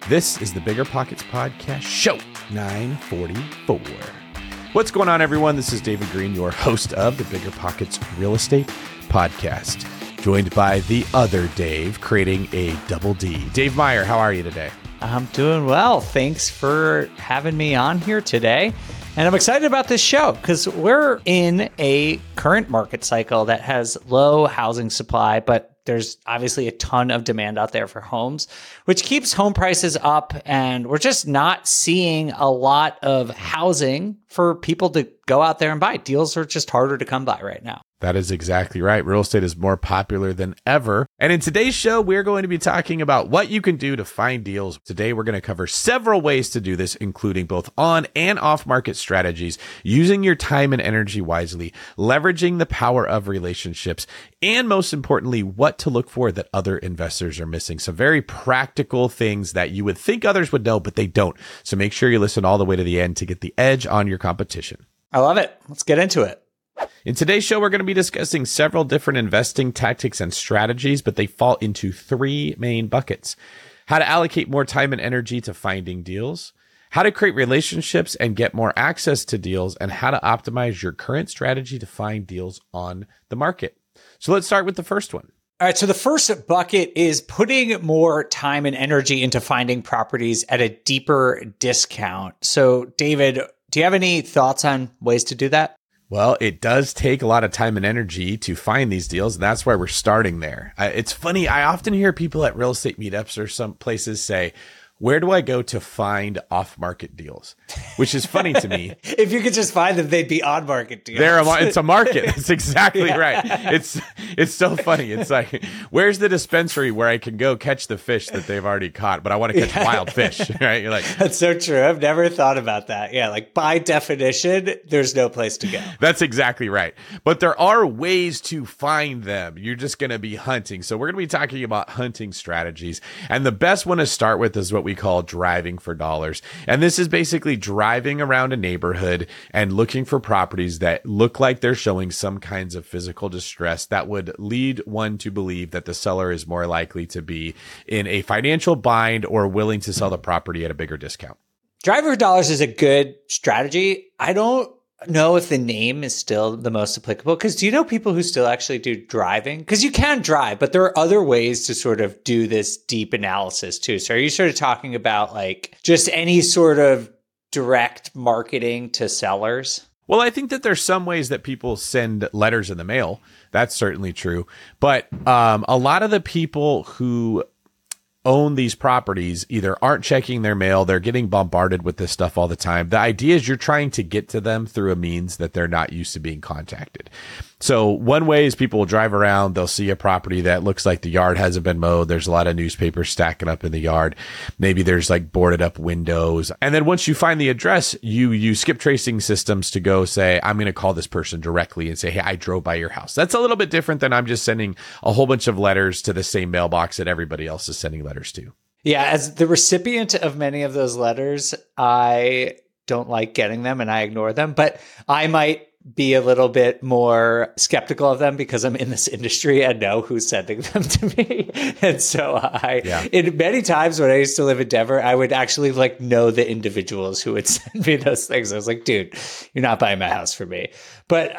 This is the Bigger Pockets Podcast, show 944. What's going on, everyone? This is David Green, your host of the Bigger Pockets Real Estate Podcast, joined by the other Dave, creating a double D. Dave Meyer, how are you today? I'm doing well. Thanks for having me on here today. And I'm excited about this show because we're in a current market cycle that has low housing supply, but there's obviously a ton of demand out there for homes, which keeps home prices up. And we're just not seeing a lot of housing for people to go out there and buy. Deals are just harder to come by right now. That is exactly right. Real estate is more popular than ever. And in today's show, we're going to be talking about what you can do to find deals. Today, we're going to cover several ways to do this, including both on and off market strategies, using your time and energy wisely, leveraging the power of relationships, and most importantly, what to look for that other investors are missing. Some very practical things that you would think others would know, but they don't. So make sure you listen all the way to the end to get the edge on your competition. I love it. Let's get into it. In today's show, we're going to be discussing several different investing tactics and strategies, but they fall into three main buckets: how to allocate more time and energy to finding deals, how to create relationships and get more access to deals, and how to optimize your current strategy to find deals on the market. So let's start with the first one. All right. So the first bucket is putting more time and energy into finding properties at a deeper discount. So David, do you have any thoughts on ways to do that? Well, it does take a lot of time and energy to find these deals, and that's why we're starting there. It's funny. I often hear people at real estate meetups or some places say, where do I go to find off-market deals? Which is funny to me. If you could just find them, they'd be on-market deals. It's a market. That's exactly right. It's so funny. It's like, where's the dispensary where I can go catch the fish that they've already caught, but I want to catch wild fish, right? You're like, that's so true. I've never thought about that. Yeah, like by definition, there's no place to go. That's exactly right. But there are ways to find them. You're just going to be hunting. So we're going to be talking about hunting strategies. And the best one to start with is what we call driving for dollars. And this is basically driving around a neighborhood and looking for properties that look like they're showing some kinds of physical distress that would lead one to believe that the seller is more likely to be in a financial bind or willing to sell the property at a bigger discount. Driving for dollars is a good strategy. I don't know if the name is still the most applicable, because do you know people who still actually do driving? Because you can drive, but there are other ways to sort of do this deep analysis too. So are you sort of talking about like just any sort of direct marketing to sellers? Well, I think that there's some ways that people send letters in the mail. That's certainly true. But a lot of the people who own these properties either aren't checking their mail, they're getting bombarded with this stuff all the time. The idea is you're trying to get to them through a means that they're not used to being contacted. So one way is people will drive around, they'll see a property that looks like the yard hasn't been mowed. There's a lot of newspapers stacking up in the yard. Maybe there's like boarded up windows. And then once you find the address, you use skip tracing systems to go say, I'm going to call this person directly and say, hey, I drove by your house. That's a little bit different than I'm just sending a whole bunch of letters to the same mailbox that everybody else is sending letters to. Yeah, as the recipient of many of those letters, I don't like getting them and I ignore them, but I might be a little bit more skeptical of them because I'm in this industry and know who's sending them to me. And so in many times when I used to live in Denver, I would actually like know the individuals who would send me those things. I was like, dude, you're not buying my house for me. But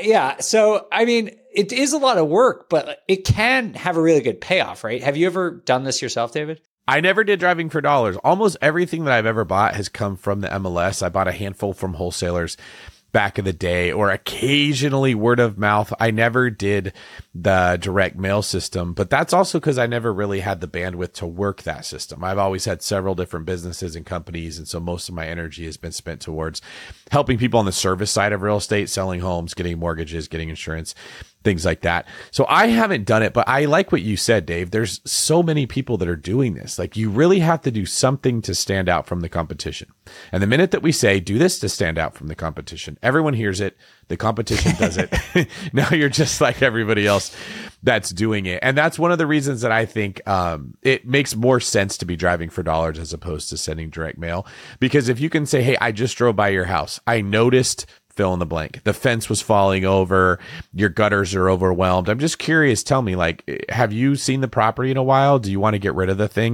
so I mean, it is a lot of work, but it can have a really good payoff, right? Have you ever done this yourself, David? I never did driving for dollars. Almost everything that I've ever bought has come from the MLS. I bought a handful from wholesalers back in the day, or occasionally word of mouth. I never did the direct mail system, but that's also because I never really had the bandwidth to work that system. I've always had several different businesses and companies, and so most of my energy has been spent towards helping people on the service side of real estate, selling homes, getting mortgages, getting insurance, things like that. So I haven't done it, but I like what you said, Dave. There's so many people that are doing this. Like, you really have to do something to stand out from the competition. And the minute that we say, do this to stand out from the competition, everyone hears it. The competition does it. Now you're just like everybody else that's doing it. And that's one of the reasons that I think it makes more sense to be driving for dollars as opposed to sending direct mail. Because if you can say, hey, I just drove by your house, I noticed fill in the blank. The fence was falling over. Your gutters are overwhelmed. I'm just curious. Tell me, like, have you seen the property in a while? Do you want to get rid of the thing?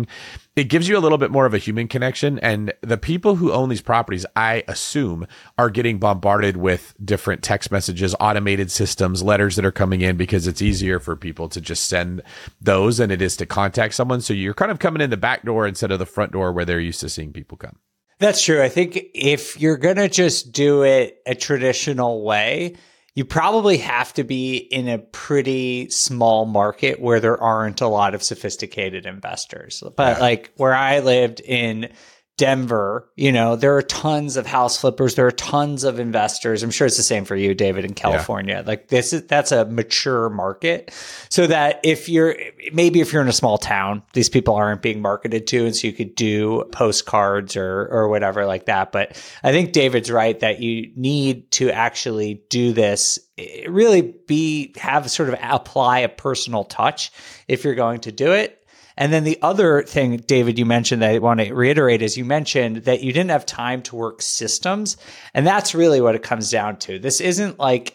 it gives you a little bit more of a human connection. And the people who own these properties, I assume, are getting bombarded with different text messages, automated systems, letters that are coming in, because it's easier for people to just send those than it is to contact someone. So you're kind of coming in the back door instead of the front door where they're used to seeing people come. That's true. I think if you're going to just do it a traditional way, you probably have to be in a pretty small market where there aren't a lot of sophisticated investors. But like where I lived in Denver, there are tons of house flippers. There are tons of investors. I'm sure it's the same for you, David, in California. Yeah. Like that's a mature market. So that if you're in a small town, these people aren't being marketed to. And so you could do postcards or whatever like that. But I think David's right that you need to actually do this, really have sort of apply a personal touch if you're going to do it. And then the other thing, David, you mentioned that I want to reiterate is you mentioned that you didn't have time to work systems. And that's really what it comes down to. This isn't like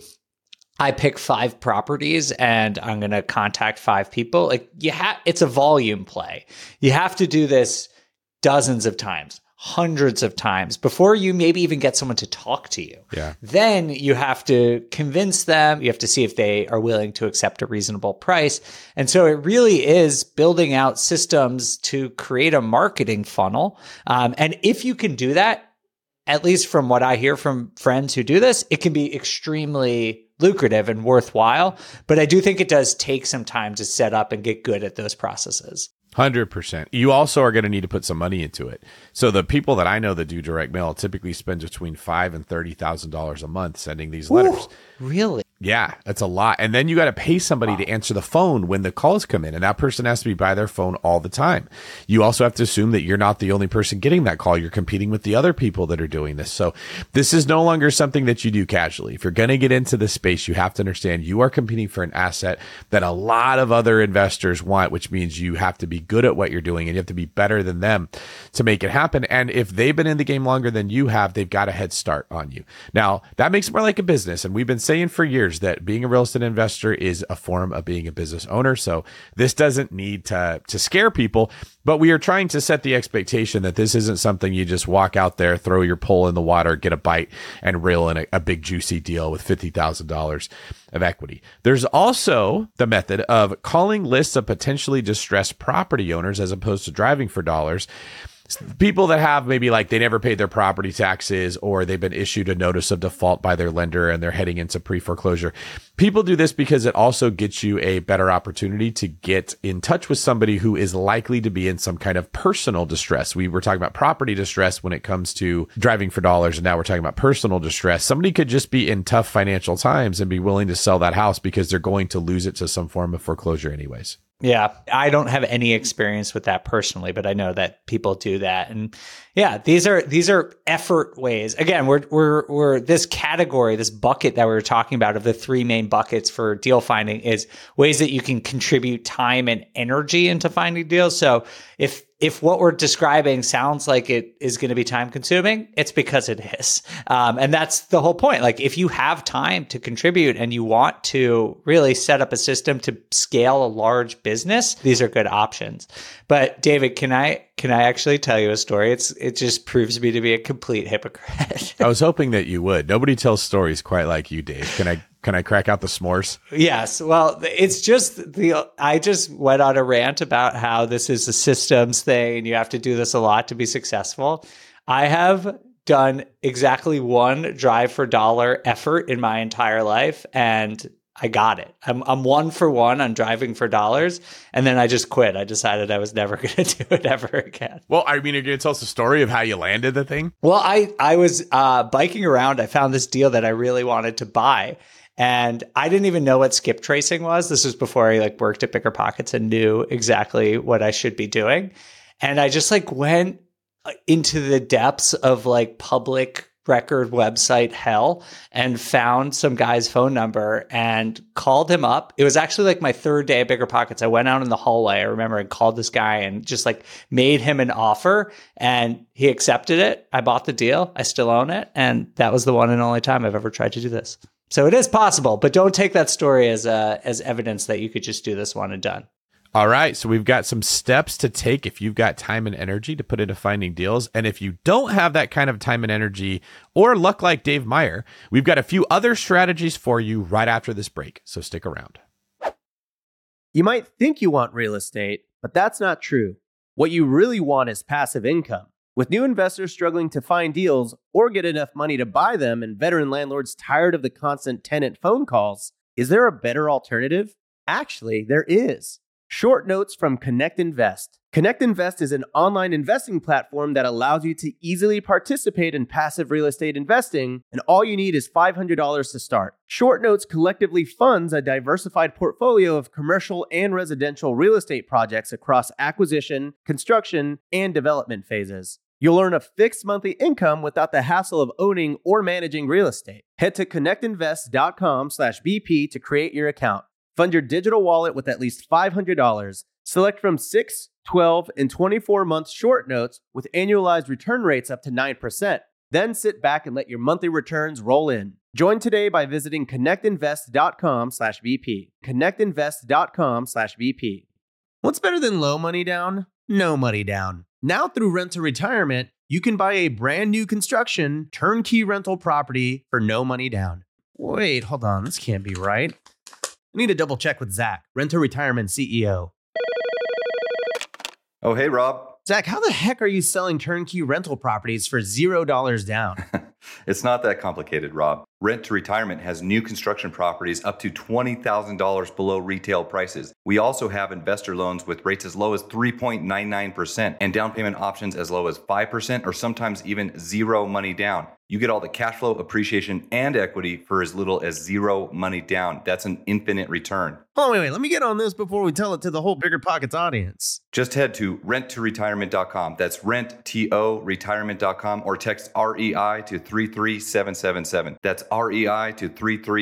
I pick 5 properties and I'm going to contact 5 people. Like it's a volume play. You have to do this dozens of times, hundreds of times before you maybe even get someone to talk to you. Yeah. Then you have to convince them. You have to see if they are willing to accept a reasonable price. And so it really is building out systems to create a marketing funnel. And if you can do that, at least from what I hear from friends who do this, it can be extremely lucrative and worthwhile. But I do think it does take some time to set up and get good at those processes. 100%. You also are going to need to put some money into it. So the people that I know that do direct mail typically spend between $5,000 and $30,000 a month sending these letters. Ooh, really? Yeah, that's a lot. And then you got to pay somebody to answer the phone when the calls come in. And that person has to be by their phone all the time. You also have to assume that you're not the only person getting that call. You're competing with the other people that are doing this. So this is no longer something that you do casually. If you're going to get into this space, you have to understand you are competing for an asset that a lot of other investors want, which means you have to be good at what you're doing and you have to be better than them to make it happen. And if they've been in the game longer than you have, they've got a head start on you. Now, that makes it more like a business. And we've been saying for years that being a real estate investor is a form of being a business owner. So this doesn't need to scare people, but we are trying to set the expectation that this isn't something you just walk out there, throw your pole in the water, get a bite, and reel in a big juicy deal with $50,000 of equity. There's also the method of calling lists of potentially distressed property owners as opposed to driving for dollars. People that have maybe like they never paid their property taxes or they've been issued a notice of default by their lender and they're heading into pre-foreclosure. People do this because it also gets you a better opportunity to get in touch with somebody who is likely to be in some kind of personal distress. We were talking about property distress when it comes to driving for dollars, and now we're talking about personal distress. Somebody could just be in tough financial times and be willing to sell that house because they're going to lose it to some form of foreclosure anyways. Yeah, I don't have any experience with that personally, but I know that people do that. And yeah, these are effort ways. Again, we're this category, this bucket that we were talking about of the 3 main buckets for deal finding is ways that you can contribute time and energy into finding deals. So if what we're describing sounds like it is going to be time consuming, it's because it is. And that's the whole point. Like if you have time to contribute and you want to really set up a system to scale a large business, these are good options. But David, can I actually tell you a story? It just proves me to be a complete hypocrite. I was hoping that you would. Nobody tells stories quite like you, Dave. Can I crack out the s'mores? Yes. Well, it's just I just went on a rant about how this is a systems thing and you have to do this a lot to be successful. I have done exactly 1 drive for dollar effort in my entire life and I got it. I'm 1 for 1 on driving for dollars. And then I just quit. I decided I was never going to do it ever again. Well, I mean, are you going to tell us the story of how you landed the thing? Well, I was biking around. I found this deal that I really wanted to buy. And I didn't even know what skip tracing was. This was before I worked at BiggerPockets and knew exactly what I should be doing. And I just went into the depths of public record website hell and found some guy's phone number and called him up. It was actually my 3rd day at BiggerPockets. I went out in the hallway, I remember, and called this guy and just made him an offer and he accepted it. I bought the deal. I still own it. And that was the one and only time I've ever tried to do this. So it is possible, but don't take that story as evidence that you could just do this one and done. All right, so we've got some steps to take if you've got time and energy to put into finding deals. And if you don't have that kind of time and energy or luck like Dave Meyer, we've got a few other strategies for you right after this break. So stick around. You might think you want real estate, but that's not true. What you really want is passive income. With new investors struggling to find deals or get enough money to buy them and veteran landlords tired of the constant tenant phone calls, is there a better alternative? Actually, there is. Short notes from Connect Invest. Connect Invest is an online investing platform that allows you to easily participate in passive real estate investing, and all you need is $500 to start. Short Notes collectively funds a diversified portfolio of commercial and residential real estate projects across acquisition, construction, and development phases. You'll earn a fixed monthly income without the hassle of owning or managing real estate. Head to connectinvest.com/BP to create your account. Fund your digital wallet with at least $500. Select from 6, 12, and 24-month short notes with annualized return rates up to 9%. Then sit back and let your monthly returns roll in. Join today by visiting connectinvest.com/BP. Connectinvest.com/BP. What's better than low money down? No money down. Now through Rent to Retirement, you can buy a brand new construction turnkey rental property for no money down. Wait, hold on. This can't be right. I need to double check with Zach, Rent to Retirement CEO. Oh, hey, Rob. Zach, how the heck are you selling turnkey rental properties for $0 down? It's not that complicated, Rob. Rent to Retirement has new construction properties up to $20,000 below retail prices. We also have investor loans with rates as low as 3.99% and down payment options as low as 5% or sometimes even zero money down. You get all the cash flow, appreciation, and equity for as little as zero money down. That's an infinite return. Oh, wait. Let me get on this before we tell it to the whole Bigger Pockets audience. Just head to renttoretirement.com. That's renttoretirement.com or text REI to 33777. That's REI to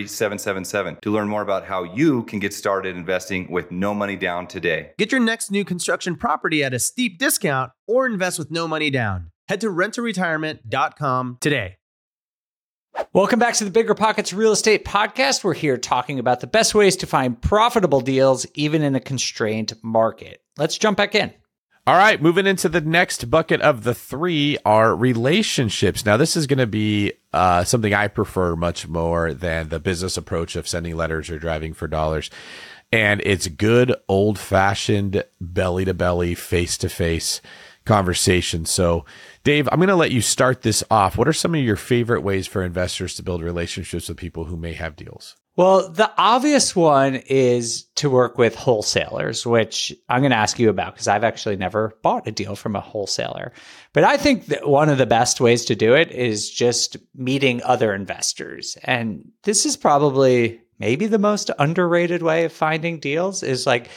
33777 to learn more about how you can get started investing with no money down today. Get your next new construction property at a steep discount or invest with no money down. Head to renttoretirement.com today. Welcome back to the Bigger Pockets Real Estate Podcast. We're here talking about the best ways to find profitable deals, even in a constrained market. Let's jump back in. All right, moving into the next bucket of the three are relationships. Now, this is going to be something I prefer much more than the business approach of sending letters or driving for dollars. And it's good old-fashioned belly-to-belly, face-to-face conversation. So, Dave, I'm going to let you start this off. What are some of your favorite ways for investors to build relationships with people who may have deals? Well, the obvious one is to work with wholesalers, which I'm going to ask you about because I've actually never bought a deal from a wholesaler. But I think that one of the best ways to do it is just meeting other investors. And this is probably maybe the most underrated way of finding deals is like,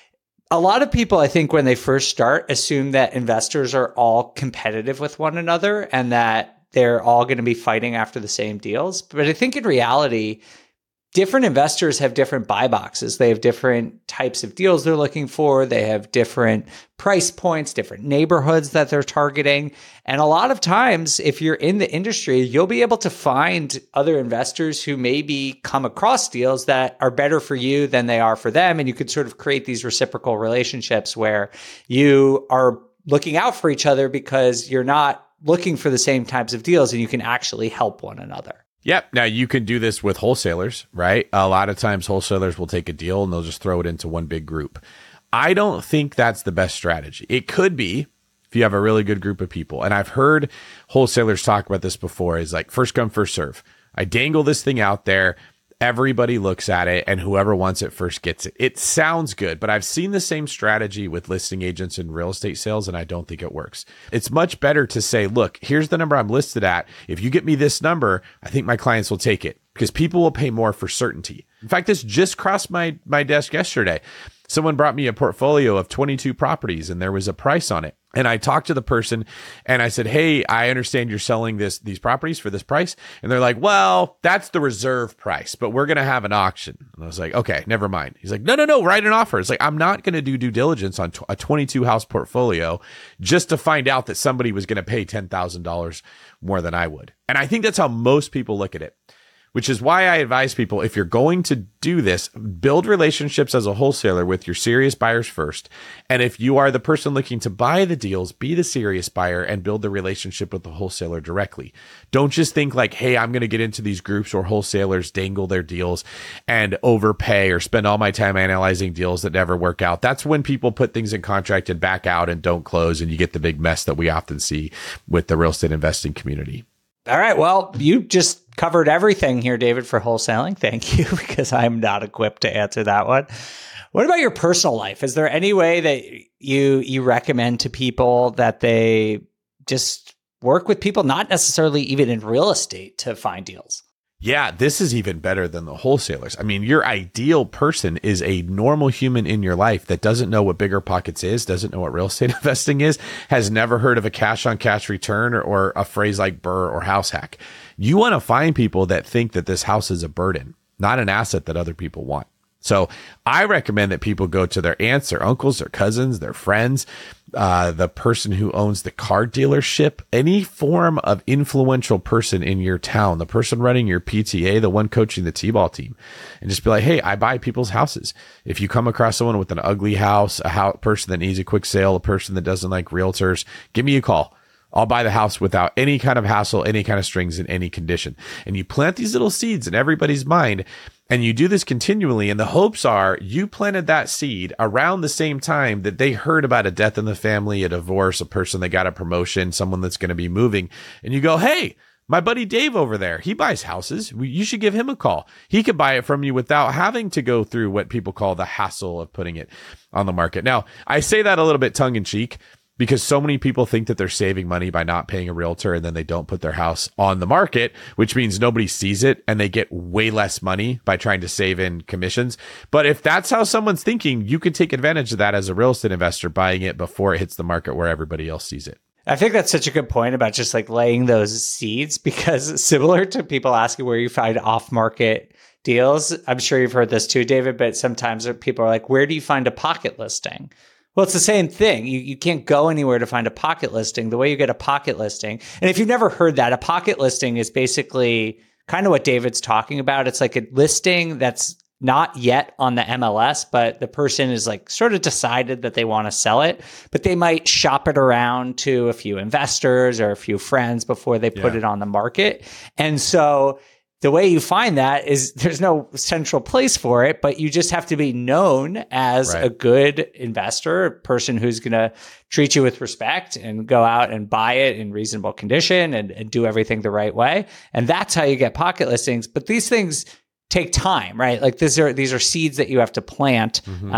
a lot of people, I think, when they first start, assume that investors are all competitive with one another and that they're all going to be fighting after the same deals. But I think in reality, different investors have different buy boxes. They have different types of deals they're looking for. They have different price points, different neighborhoods that they're targeting. And a lot of times, if you're in the industry, you'll be able to find other investors who maybe come across deals that are better for you than they are for them. And you could sort of create these reciprocal relationships where you are looking out for each other because you're not looking for the same types of deals and you can actually help one another. Yep. Now you can do this with wholesalers, right? A lot of times wholesalers will take a deal and they'll just throw it into one big group. I don't think that's the best strategy. It could be if you have a really good group of people. And I've heard wholesalers talk about this before is like first come, first serve. I dangle this thing out there. Everybody looks at it and whoever wants it first gets it. It sounds good, but I've seen the same strategy with listing agents and real estate sales, and I don't think it works. It's much better to say, look, here's the number I'm listed at. If you get me this number, I think my clients will take it because people will pay more for certainty. In fact, this just crossed my desk yesterday. Someone brought me a portfolio of 22 properties and there was a price on it. And I talked to the person and I said, hey, I understand you're selling these properties for this price. And they're like, well, that's the reserve price, but we're going to have an auction. And I was like, okay, never mind. He's like, no, write an offer. It's like, I'm not going to do due diligence on a 22 house portfolio just to find out that somebody was going to pay $10,000 more than I would. And I think that's how most people look at it. which is why I advise people, if you're going to do this, build relationships as a wholesaler with your serious buyers first. And if you are the person looking to buy the deals, be the serious buyer and build the relationship with the wholesaler directly. Don't just think like, hey, I'm going to get into these groups or wholesalers dangle their deals and overpay or spend all my time analyzing deals that never work out. That's when people put things in contract and back out and don't close, and you get the big mess that we often see with the real estate investing community. All right. Well, you just covered everything here, David, for wholesaling. Thank you, because I'm not equipped to answer that one. What about your personal life? Is there any way that you recommend to people that they just work with people, not necessarily even in real estate, to find deals? Yeah, this is even better than the wholesalers. I mean, your ideal person is a normal human in your life that doesn't know what Bigger Pockets is, doesn't know what real estate investing is, has never heard of a cash on cash return or a phrase like BRRRR or house hack. You want to find people that think that this house is a burden, not an asset that other people want. So I recommend that people go to their aunts, their uncles, their cousins, their friends, the person who owns the car dealership, any form of influential person in your town, the person running your PTA, the one coaching the T-ball team, and just be like, hey, I buy people's houses. If you come across someone with an ugly house, person that needs a quick sale, a person that doesn't like realtors, give me a call. I'll buy the house without any kind of hassle, any kind of strings, in any condition. And you plant these little seeds in everybody's mind, and you do this continually. And the hopes are you planted that seed around the same time that they heard about a death in the family, a divorce, a person that got a promotion, someone that's going to be moving. And you go, hey, my buddy Dave over there, he buys houses. You should give him a call. He could buy it from you without having to go through what people call the hassle of putting it on the market. Now, I say that a little bit tongue in cheek, because so many people think that they're saving money by not paying a realtor, and then they don't put their house on the market, which means nobody sees it and they get way less money by trying to save in commissions. But if that's how someone's thinking, you can take advantage of that as a real estate investor, buying it before it hits the market where everybody else sees it. I think that's such a good point about just like laying those seeds, because similar to people asking where you find off-market deals, I'm sure you've heard this too, David, but sometimes people are like, where do you find a pocket listing? Well, it's the same thing. You can't go anywhere to find a pocket listing. The way you get a pocket listing, and if you've never heard that, a pocket listing is basically kind of what David's talking about. It's like a listing that's not yet on the MLS, but the person is like sort of decided that they want to sell it, but they might shop it around to a few investors or a few friends before they put it on the market. And so the way you find that is there's no central place for it, but you just have to be known as a good investor, a person who's going to treat you with respect and go out and buy it in reasonable condition and do everything the right way. And that's how you get pocket listings. But these things take time, right? Like these are seeds that you have to plant.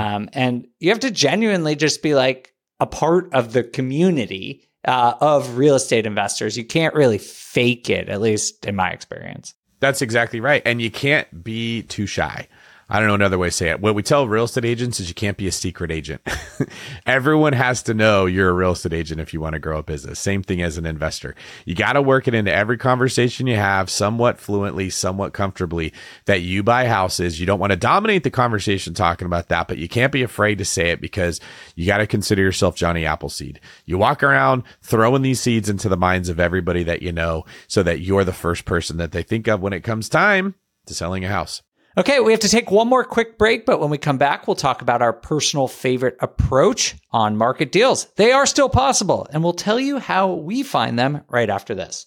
And you have to genuinely just be like a part of the community of real estate investors. You can't really fake it, at least in my experience. That's exactly right. And you can't be too shy. I don't know another way to say it. What we tell real estate agents is you can't be a secret agent. Everyone has to know you're a real estate agent if you want to grow a business. Same thing as an investor. You got to work it into every conversation you have somewhat fluently, somewhat comfortably, that you buy houses. You don't want to dominate the conversation talking about that, but you can't be afraid to say it, because you got to consider yourself Johnny Appleseed. You walk around throwing these seeds into the minds of everybody that you know, so that you're the first person that they think of when it comes time to selling a house. Okay, we have to take one more quick break, but when we come back, we'll talk about our personal favorite approach on market deals. They are still possible, and we'll tell you how we find them right after this.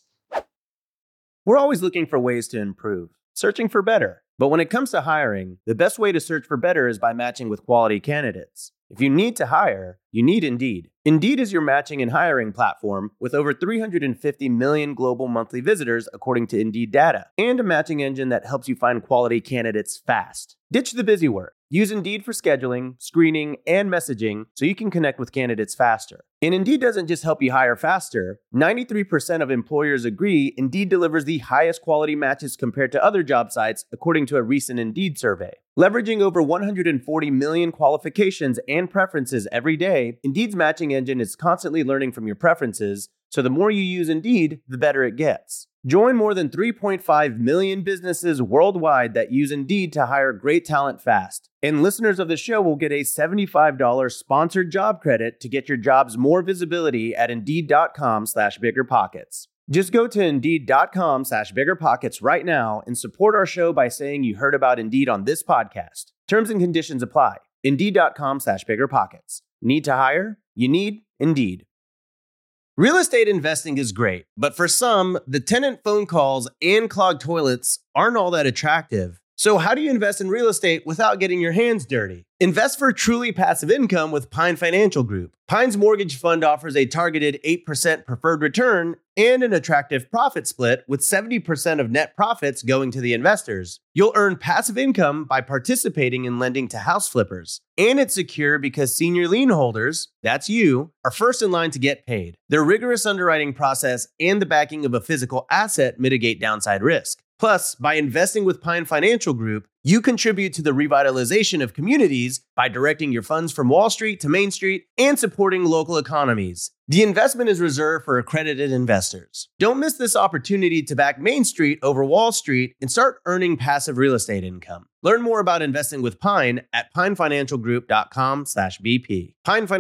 We're always looking for ways to improve, searching for better. But when it comes to hiring, the best way to search for better is by matching with quality candidates. If you need to hire, you need Indeed. Indeed is your matching and hiring platform with over 350 million global monthly visitors, according to Indeed data, and a matching engine that helps you find quality candidates fast. Ditch the busy work. Use Indeed for scheduling, screening, and messaging so you can connect with candidates faster. And Indeed doesn't just help you hire faster. 93% of employers agree Indeed delivers the highest quality matches compared to other job sites, according to a recent Indeed survey. Leveraging over 140 million qualifications and preferences every day, Indeed's matching engine is constantly learning from your preferences, so the more you use Indeed, the better it gets. Join more than 3.5 million businesses worldwide that use Indeed to hire great talent fast. And listeners of the show will get a $75 sponsored job credit to get your jobs more visibility at Indeed.com/biggerpockets. Just go to Indeed.com/biggerpockets right now and support our show by saying you heard about Indeed on this podcast. Terms and conditions apply. Indeed.com/biggerpockets. Need to hire? You need Indeed. Real estate investing is great, but for some, the tenant phone calls and clogged toilets aren't all that attractive. So how do you invest in real estate without getting your hands dirty? Invest for truly passive income with Pine Financial Group. Pine's mortgage fund offers a targeted 8% preferred return and an attractive profit split with 70% of net profits going to the investors. You'll earn passive income by participating in lending to house flippers. And it's secure because senior lien holders, that's you, are first in line to get paid. Their rigorous underwriting process and the backing of a physical asset mitigate downside risk. Plus, by investing with Pine Financial Group, you contribute to the revitalization of communities by directing your funds from Wall Street to Main Street and supporting local economies. The investment is reserved for accredited investors. Don't miss this opportunity to back Main Street over Wall Street and start earning passive real estate income. Learn more about investing with Pine at pinefinancialgroup.com/BP.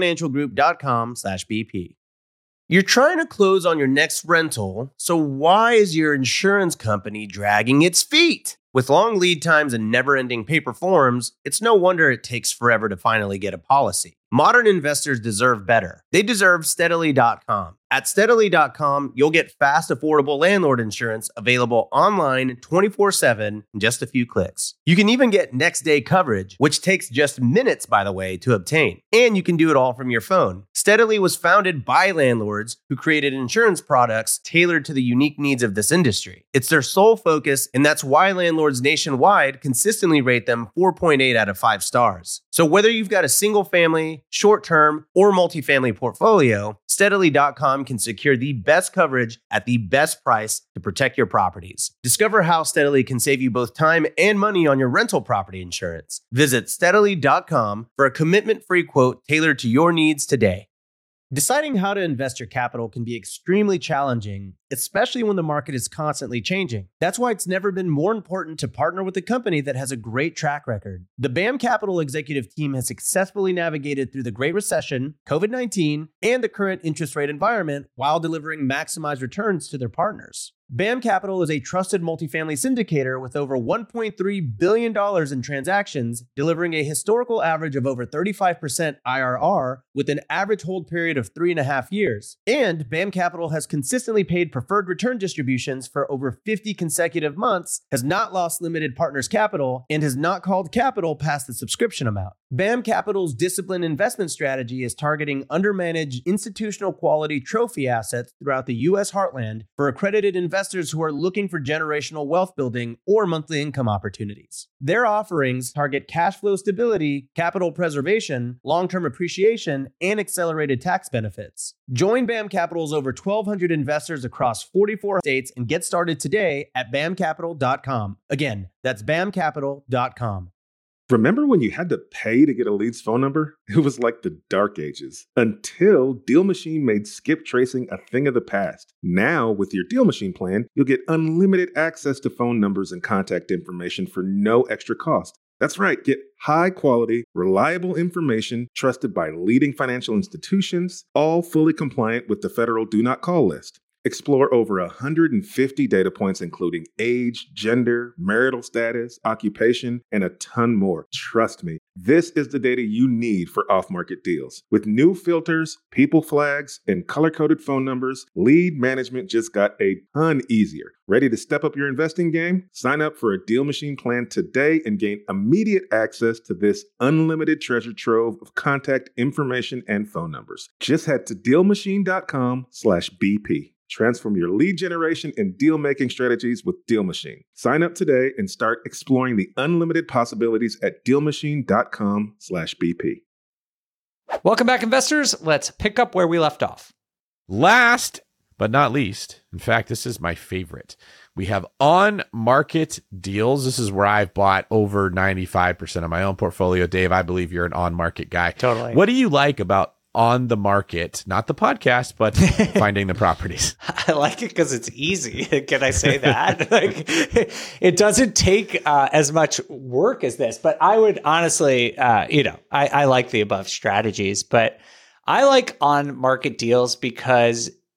pinefinancialgroup.com/BP. You're trying to close on your next rental, so why is your insurance company dragging its feet? With long lead times and never-ending paper forms, it's no wonder it takes forever to finally get a policy. Modern investors deserve better. They deserve Steadily.com. At Steadily.com, you'll get fast, affordable landlord insurance available online 24/7 in just a few clicks. You can even get next-day coverage, which takes just minutes, by the way, to obtain. And you can do it all from your phone. Steadily was founded by landlords who created insurance products tailored to the unique needs of this industry. It's their sole focus, and that's why landlords nationwide consistently rate them 4.8 out of 5 stars. So whether you've got a single-family, short-term, or multifamily portfolio, Steadily.com can secure the best coverage at the best price to protect your properties. Discover how Steadily can save you both time and money on your rental property insurance. Visit Steadily.com for a commitment-free quote tailored to your needs today. Deciding how to invest your capital can be extremely challenging, especially when the market is constantly changing. That's why it's never been more important to partner with a company that has a great track record. The BAM Capital executive team has successfully navigated through the Great Recession, COVID-19, and the current interest rate environment while delivering maximized returns to their partners. BAM Capital is a trusted multifamily syndicator with over $1.3 billion in transactions, delivering a historical average of over 35% IRR with an average hold period of 3.5 years. And BAM Capital has consistently paid preferred return distributions for over 50 consecutive months, has not lost limited partners capital, and has not called capital past the subscription amount. BAM Capital's disciplined investment strategy is targeting undermanaged institutional quality trophy assets throughout the U.S. heartland for accredited investors who are looking for generational wealth building or monthly income opportunities. Their offerings target cash flow stability, capital preservation, long-term appreciation, and accelerated tax benefits. Join BAM Capital's over 1,200 investors across 44 states and get started today at bamcapital.com. Again, that's bamcapital.com. Remember when you had to pay to get a lead's phone number? It was like the dark ages, until Deal Machine made skip tracing a thing of the past. Now, with your Deal Machine plan, you'll get unlimited access to phone numbers and contact information for no extra cost. That's right, get high-quality, reliable information trusted by leading financial institutions, all fully compliant with the federal Do Not Call list. Explore over 150 data points, including age, gender, marital status, occupation, and a ton more. Trust me, this is the data you need for off-market deals. With new filters, people flags, and color-coded phone numbers, lead management just got a ton easier. Ready to step up your investing game? Sign up for a Deal Machine plan today and gain immediate access to this unlimited treasure trove of contact information and phone numbers. Just head to DealMachine.com/BP. Transform your lead generation and deal-making strategies with Deal Machine. Sign up today and start exploring the unlimited possibilities at DealMachine.com/BP. Welcome back, investors. Let's pick up where we left off. Last but not least, in fact, this is my favorite. We have on-market deals. This is where I've bought over 95% of my own portfolio. Dave, I believe you're an on-market guy. Totally. What do you like about on the market, not the podcast, but finding the properties? I like it because it's easy. Can I say that? Like, it doesn't take as much work as this, but I would honestly, I like the above strategies, but I like on market deals because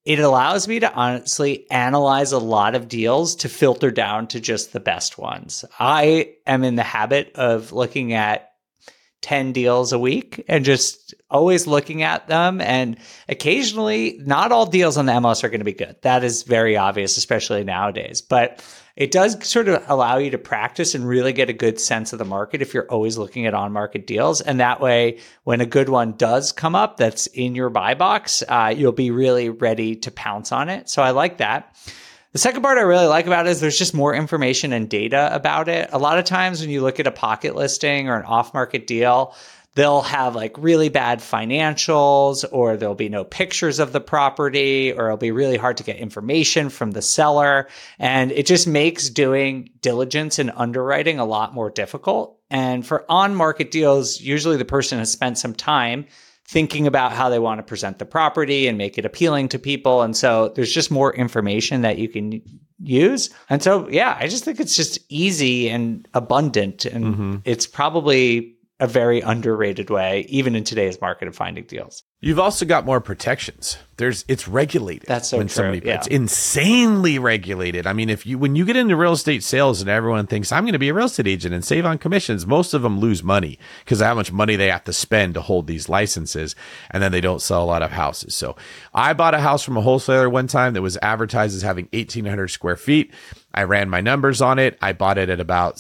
it allows me to honestly analyze a lot of deals to filter down to just the best ones. I am in the habit of looking at 10 deals a week and just always looking at them. And occasionally, not all deals on the MLS are going to be good. That is very obvious, especially nowadays. But it does sort of allow you to practice and really get a good sense of the market if you're always looking at on-market deals. And that way, when a good one does come up that's in your buy box, you'll be really ready to pounce on it. So I like that. The second part I really like about it is there's just more information and data about it. A lot of times when you look at a pocket listing or an off-market deal, they'll have like really bad financials, or there'll be no pictures of the property, or it'll be really hard to get information from the seller. And it just makes doing diligence and underwriting a lot more difficult. And for on-market deals, usually the person has spent some time thinking about how they want to present the property and make it appealing to people. And so there's just more information that you can use. And so, yeah, I just think it's just easy and abundant. And it's probably a very underrated way, even in today's market, of finding deals. You've also got more protections. It's regulated. That's so true. It's insanely regulated. I mean, when you get into real estate sales and everyone thinks I'm going to be a real estate agent and save on commissions, most of them lose money because of how much money they have to spend to hold these licenses, and then they don't sell a lot of houses. So I bought a house from a wholesaler one time that was advertised as having 1,800 square feet. I ran my numbers on it. I bought it at about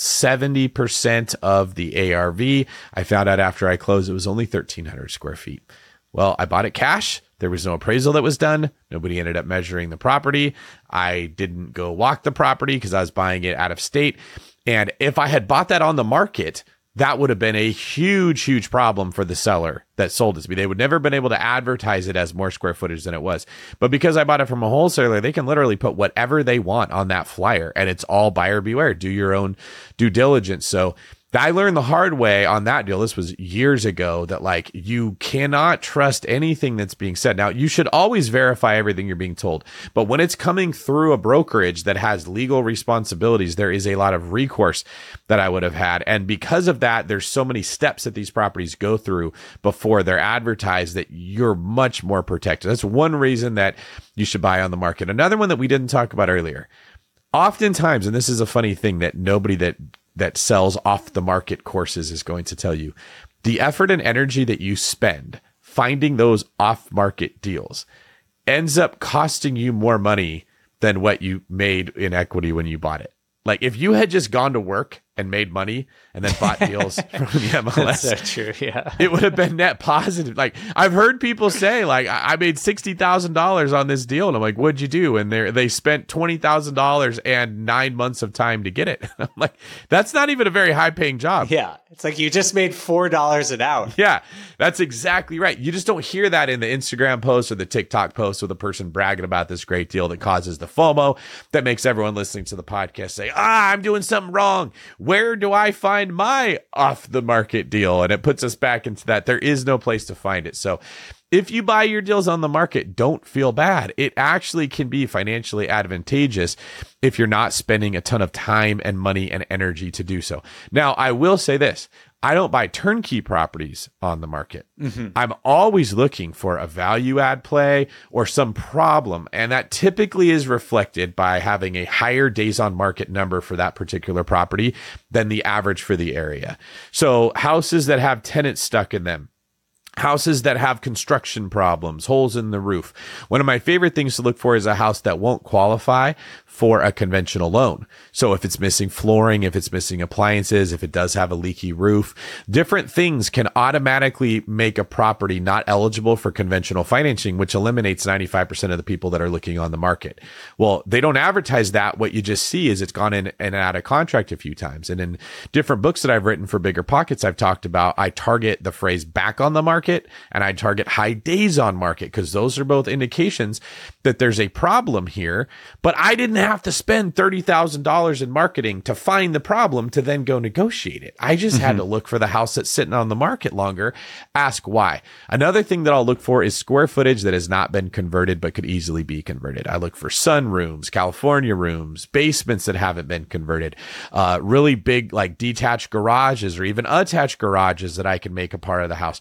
70% of the ARV. I found out after I closed it was only 1,300 square feet. Well, I bought it cash. There was no appraisal that was done. Nobody ended up measuring the property. I didn't go walk the property because I was buying it out of state. And if I had bought that on the market, that would have been a huge, huge problem for the seller that sold it to me. They would never have been able to advertise it as more square footage than it was. But because I bought it from a wholesaler, they can literally put whatever they want on that flyer, and it's all buyer beware. Do your own due diligence. So I learned the hard way on that deal. This was years ago, that like you cannot trust anything that's being said. Now, you should always verify everything you're being told. But when it's coming through a brokerage that has legal responsibilities, there is a lot of recourse that I would have had. And because of that, there's so many steps that these properties go through before they're advertised that you're much more protected. That's one reason that you should buy on the market. Another one that we didn't talk about earlier. Oftentimes, and this is a funny thing that nobody that sells off the market courses is going to tell you, the effort and energy that you spend finding those off market deals ends up costing you more money than what you made in equity when you bought it. Like if you had just gone to work and made money and then bought deals from the MLS, That's so true. Yeah. it would have been net positive. Like I've heard people say, like, I made $60,000 on this deal, and I'm like, what'd you do? And they spent $20,000 and 9 months of time to get it. I'm like, that's not even a very high paying job. Yeah. It's like you just made $4 an hour. Yeah, that's exactly right. You just don't hear that in the Instagram post or the TikTok post with a person bragging about this great deal that causes the FOMO that makes everyone listening to the podcast say, I'm doing something wrong. Where do I find my off the market deal? And it puts us back into that. There is no place to find it. So if you buy your deals on the market, don't feel bad. It actually can be financially advantageous if you're not spending a ton of time and money and energy to do so. Now, I will say this. I don't buy turnkey properties on the market. I'm always looking for a value add play or some problem. And that typically is reflected by having a higher days on market number for that particular property than the average for the area. So houses that have tenants stuck in them, houses that have construction problems, holes in the roof. One of my favorite things to look for is a house that won't qualify for a conventional loan. So if it's missing flooring, if it's missing appliances, if it does have a leaky roof, different things can automatically make a property not eligible for conventional financing, which eliminates 95% of the people that are looking on the market. Well, they don't advertise that. What you just see is it's gone in and out of contract a few times. And in different books that I've written for Bigger Pockets, I've talked about, I target the phrase back on the market and I target high days on market because those are both indications that there's a problem here, but I didn't have to spend $30,000 in marketing to find the problem to then go negotiate it. I just had to look for the house that's sitting on the market longer, ask why. Another thing that I'll look for is square footage that has not been converted but could easily be converted. I look for sunrooms, California rooms, basements that haven't been converted, really big like detached garages or even attached garages that I can make a part of the house. I don't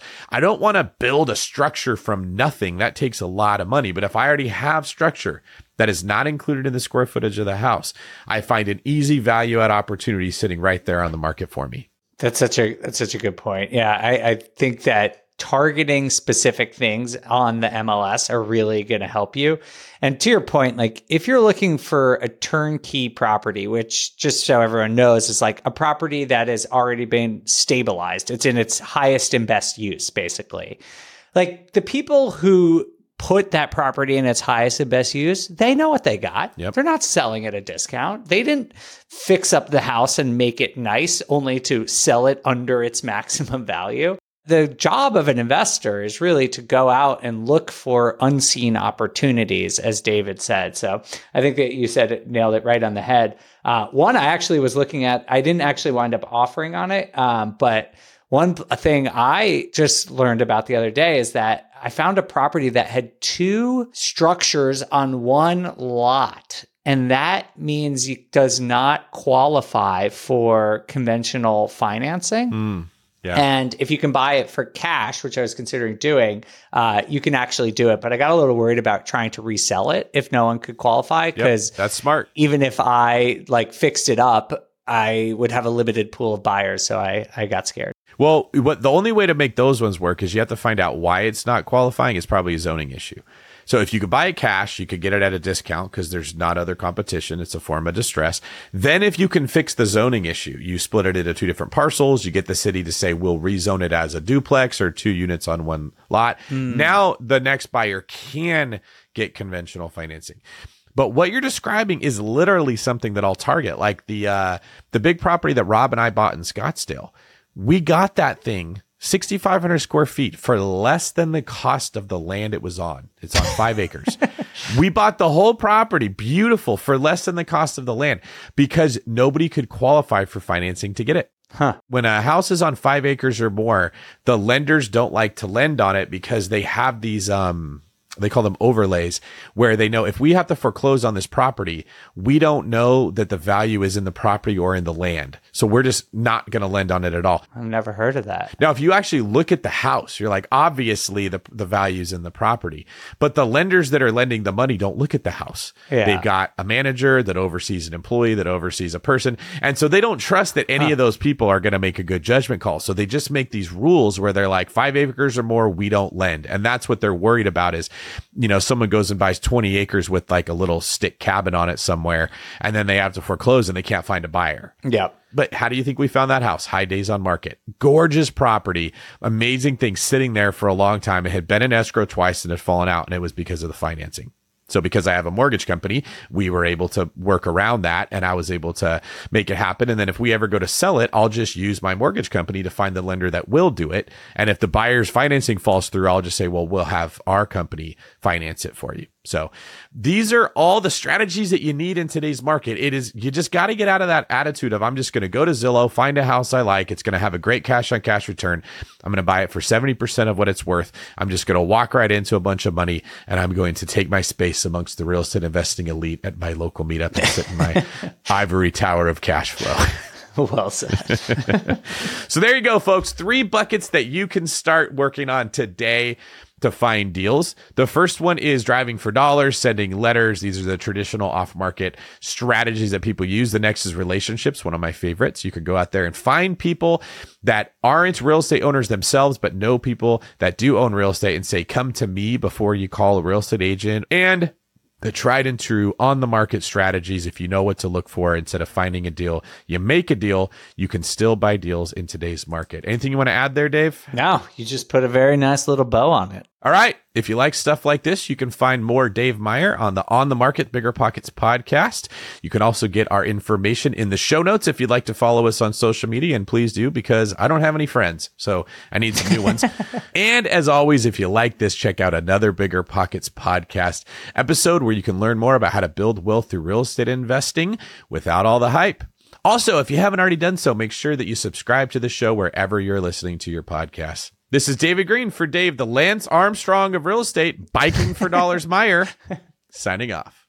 don't want to build a structure from nothing. That takes a lot of money. But if I already have structure that is not included in the square footage of the house, I find an easy value add opportunity sitting right there on the market for me. That's such a good point. Yeah, I think that targeting specific things on the MLS are really going to help you. And to your point, like if you're looking for a turnkey property, which just so everyone knows is like a property that has already been stabilized, it's in its highest and best use, basically. Like the people who put that property in its highest and best use, they know what they got. Yep. They're not selling at a discount. They didn't fix up the house and make it nice only to sell it under its maximum value. The job of an investor is really to go out and look for unseen opportunities, as David said. So I think that you nailed it right on the head. One I actually was looking at, I didn't actually wind up offering on it, but one thing I just learned about the other day is that I found a property that had 2 structures on one lot. And that means it does not qualify for conventional financing. Yeah. And if you can buy it for cash, which I was considering doing, you can actually do it. But I got a little worried about trying to resell it if no one could qualify, because that's smart. Even if I fixed it up, I would have a limited pool of buyers. So I got scared. Well, the only way to make those ones work is you have to find out why it's not qualifying. It's probably a zoning issue. So if you could buy it cash, you could get it at a discount because there's not other competition. It's a form of distress. Then if you can fix the zoning issue, you split it into 2 different parcels. You get the city to say, we'll rezone it as a duplex or 2 units on one lot. Now the next buyer can get conventional financing. But what you're describing is literally something that I'll target. Like the big property that Rob and I bought in Scottsdale. We got that thing 6,500 square feet for less than the cost of the land it was on. It's on 5 acres. We bought the whole property, beautiful, for less than the cost of the land because nobody could qualify for financing to get it. When a house is on 5 acres or more, the lenders don't like to lend on it because they have these, they call them overlays, where they know if we have to foreclose on this property, we don't know that the value is in the property or in the land. So we're just not going to lend on it at all. I've never heard of that. Now, if you actually look at the house, you're like, obviously the value's in the property, but the lenders that are lending the money don't look at the house. Yeah. They've got a manager that oversees an employee that oversees a person. And so they don't trust that any of those people are going to make a good judgment call. So they just make these rules where they're like 5 acres or more, we don't lend. And that's what they're worried about is, someone goes and buys 20 acres with like a little stick cabin on it somewhere, and then they have to foreclose and they can't find a buyer. Yep. But how do you think we found that house? High Days on Market. Gorgeous property. Amazing thing sitting there for a long time. It had been in escrow twice and had fallen out, and it was because of the financing. So because I have a mortgage company, we were able to work around that, and I was able to make it happen. And then if we ever go to sell it, I'll just use my mortgage company to find the lender that will do it. And if the buyer's financing falls through, I'll just say, well, we'll have our company finance it for you. So these are all the strategies that you need in today's market. You just got to get out of that attitude of, I'm just going to go to Zillow, find a house I like. It's going to have a great cash on cash return. I'm going to buy it for 70% of what it's worth. I'm just going to walk right into a bunch of money, and I'm going to take my space amongst the real estate investing elite at my local meetup and sit in my ivory tower of cash flow. Well said. So there you go, folks. 3 buckets that you can start working on today to find deals. The first one is driving for dollars, sending letters. These are the traditional off-market strategies that people use. The next is relationships, one of my favorites. You can go out there and find people that aren't real estate owners themselves, but know people that do own real estate and say, come to me before you call a real estate agent. And the tried and true on the market strategies. If you know what to look for, instead of finding a deal, you make a deal. You can still buy deals in today's market. Anything you want to add there, Dave? No, you just put a very nice little bow on it. All right. If you like stuff like this, you can find more Dave Meyer on the Market Bigger Pockets podcast. You can also get our information in the show notes if you'd like to follow us on social media, and please do, because I don't have any friends, so I need some new ones. And as always, if you like this, check out another Bigger Pockets podcast episode where you can learn more about how to build wealth through real estate investing without all the hype. Also, if you haven't already done so, make sure that you subscribe to the show wherever you're listening to your podcasts. This is David Green for Dave, the Lance Armstrong of real estate, biking for dollars Meyer, signing off.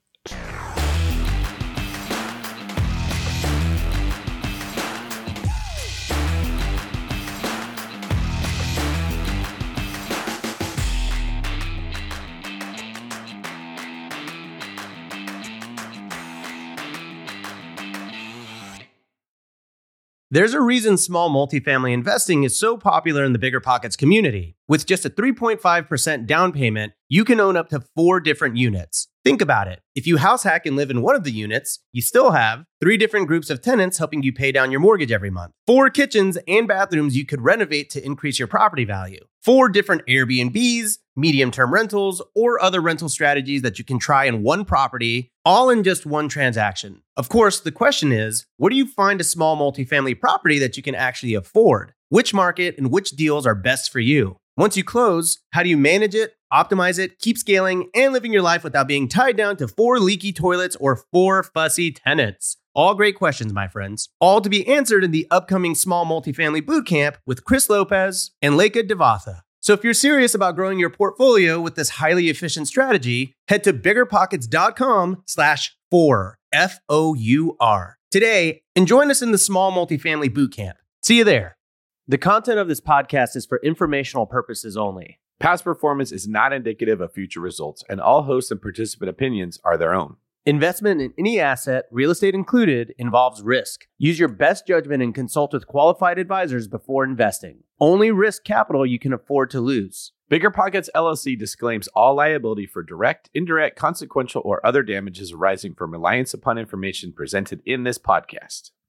There's a reason small multifamily investing is so popular in the BiggerPockets community. With just a 3.5% down payment, you can own up to 4 different units. Think about it. If you house hack and live in one of the units, you still have 3 different groups of tenants helping you pay down your mortgage every month, 4 kitchens and bathrooms you could renovate to increase your property value, 4 different Airbnbs, medium-term rentals, or other rental strategies that you can try in one property, all in just one transaction. Of course, the question is, where do you find a small multifamily property that you can actually afford? Which market and which deals are best for you? Once you close, how do you manage it, optimize it, keep scaling, and living your life without being tied down to 4 leaky toilets or 4 fussy tenants? All great questions, my friends. All to be answered in the upcoming Small Multifamily Bootcamp with Chris Lopez and Leica Devatha. So if you're serious about growing your portfolio with this highly efficient strategy, head to biggerpockets.com/4, F-O-U-R, today and join us in the Small Multifamily Bootcamp. See you there. The content of this podcast is for informational purposes only. Past performance is not indicative of future results, and all host and participant opinions are their own. Investment in any asset, real estate included, involves risk. Use your best judgment and consult with qualified advisors before investing. Only risk capital you can afford to lose. BiggerPockets LLC disclaims all liability for direct, indirect, consequential, or other damages arising from reliance upon information presented in this podcast.